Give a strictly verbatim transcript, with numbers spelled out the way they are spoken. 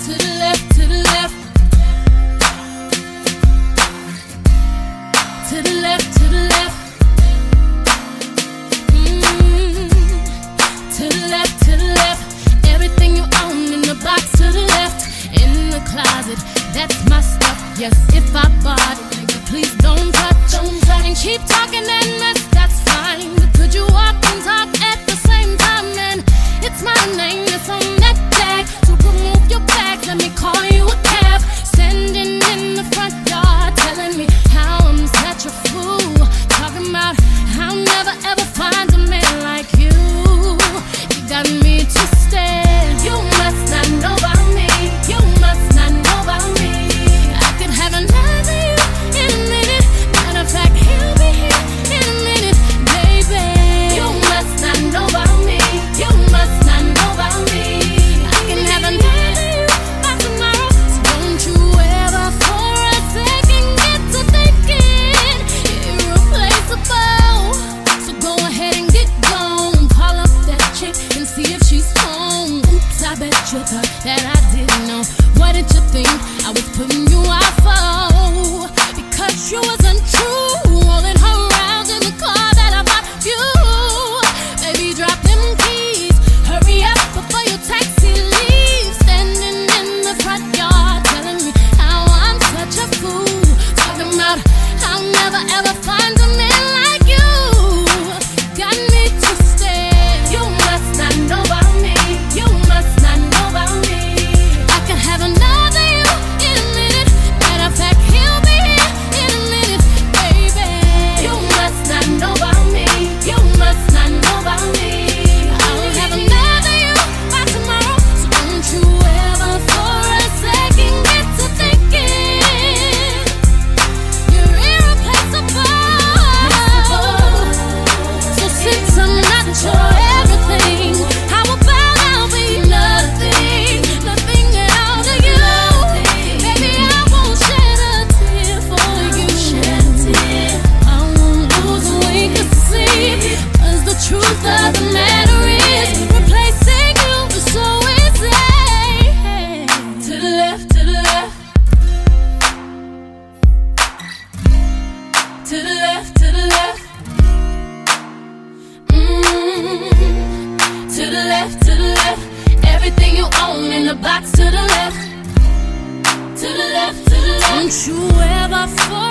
to the left, to the left, to the left, to the left, mm-hmm. To the left, to the left. Everything you own in the box to the left, in the closet, that's my stuff. Yes, if I bought it, nigga, please don't touch, don't touch. And keep talking that mess, that's fine. But could you walk and talk at the same time? And it's my name that's on that tag. So remove your bags, let me call you a cab. Standing in the front yard, telling me how I'm such a fool. Talking about I'll never ever find a man like you. You got me twisted. You must not know about me. You must not know about me. I could have another you in a minute. Matter of fact, he'll be here in a minute, baby. You must not know about me. You must not know about me. I can have another you by tomorrow. So don't you ever for a second get to thinking you're irreplaceable. So go ahead and get gone. Call up that chick and see if she's home. Oops, I bet you thought that I didn't know. What did you think I was putting you out for? Because you wasn't true. Rolling her around in the car that I bought you. Baby, drop them keys. Hurry up before your taxi leaves. Standing in the front yard, telling me how I'm such a fool. Talking about I'll never ever find a man like you. Got me twisted. You must not know about me. You must not know about me. I can have another you in a minute. Matter of fact, he'll be here in a minute, baby. You must not know about me. You must not know about me. I'll have another you by tomorrow. So don't you ever for a second get to thinking you're irreplaceable. So since I'm not your everything, how about I'll be nothing, nothing at all to you? Baby, I won't shed a tear for you. Shed a tear. I won't lose a wink of sleep. 'Cause the truth of the matter is, replacing you is so easy. To the left, to the left, to the left, to the left. Mm-hmm. To the left, to the left. Everything you own in the box to the left. To the left, to the left. Don't you ever for